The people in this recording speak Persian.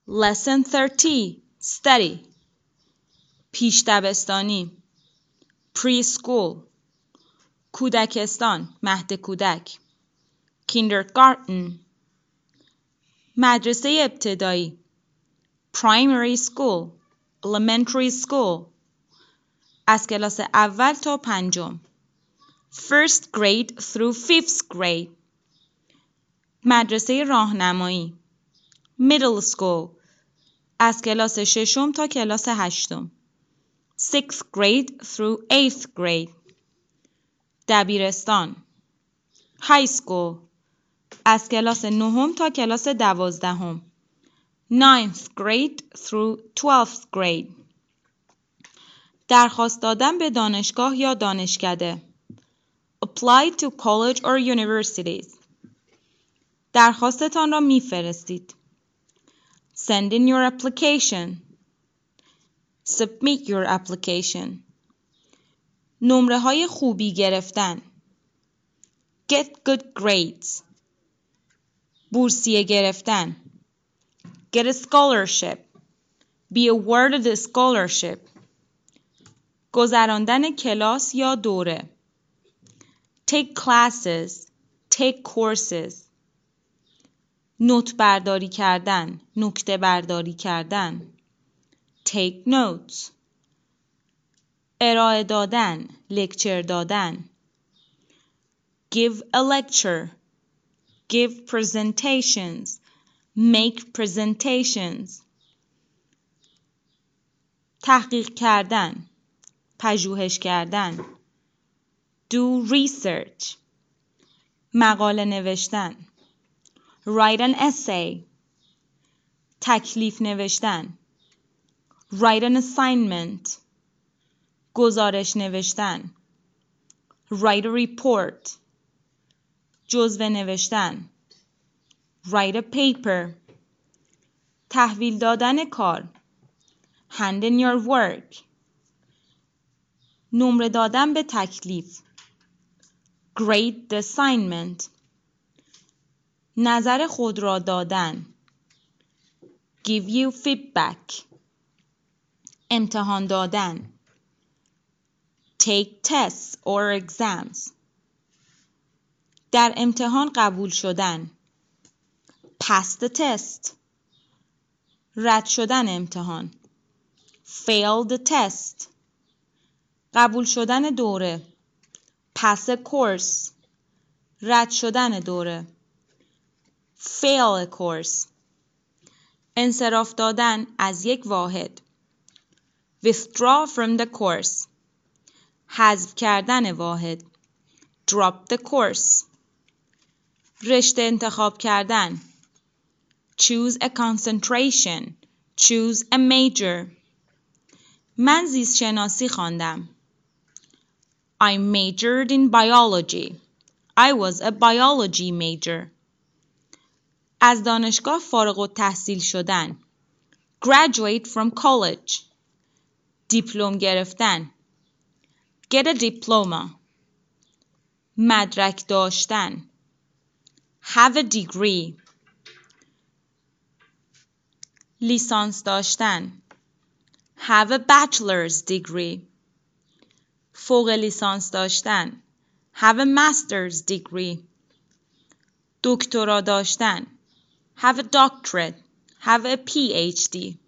Lesson 30 Study پیش دبستانی Preschool کودکستان مهد کودک Kindergarten مدرسه ابتدایی Primary School Elementary School از کلاس اول تا پنجم First grade through fifth grade مدرسه راهنمایی Middle School از کلاس ششم تا کلاس هشتم Sixth grade through eighth grade دبیرستان High School از کلاس نهم تا کلاس دوازدهم Ninth grade through 12th grade درخواست دادن به دانشگاه یا دانشکده Apply to college or universities درخواستتان را می‌فرستید Send in your application Submit your application نمره های خوبی گرفتن Get good grades بورسیه گرفتن Get a scholarship Be awarded a scholarship گذراندن کلاس یا دوره Take classes Take courses نوت برداری کردن نکته برداری کردن Take notes ارائه دادن لکچر دادن Give a lecture Give presentations Make presentations تحقیق کردن پژوهش کردن Do research مقاله نوشتن Write an essay تکلیف نوشتن Write an assignment گزارش نوشتن Write a report جزوه نوشتن Write a paper تحویل دادن کار Hand in your work نمره دادن به تکلیف Grade the assignment نظر خود را دادن Give you feedback امتحان دادن Take tests or exams در امتحان قبول شدن Pass the test رد شدن امتحان Fail the test قبول شدن دوره Pass a course رد شدن دوره Fail a course انصراف دادن از یک واحد Withdraw from the course حذف کردن واحد Drop the course رشته انتخاب کردن Choose a concentration Choose a major من زیست شناسی خواندم I majored in biology I was a biology major از دانشگاه فارغ التحصیل شدن Graduate from college دیپلم گرفتن Get a diploma مدرک داشتن Have a degree لیسانس داشتن Have a bachelor's degree فوق لیسانس داشتن Have a master's degree دکترا داشتن Have a doctorate Have a PhD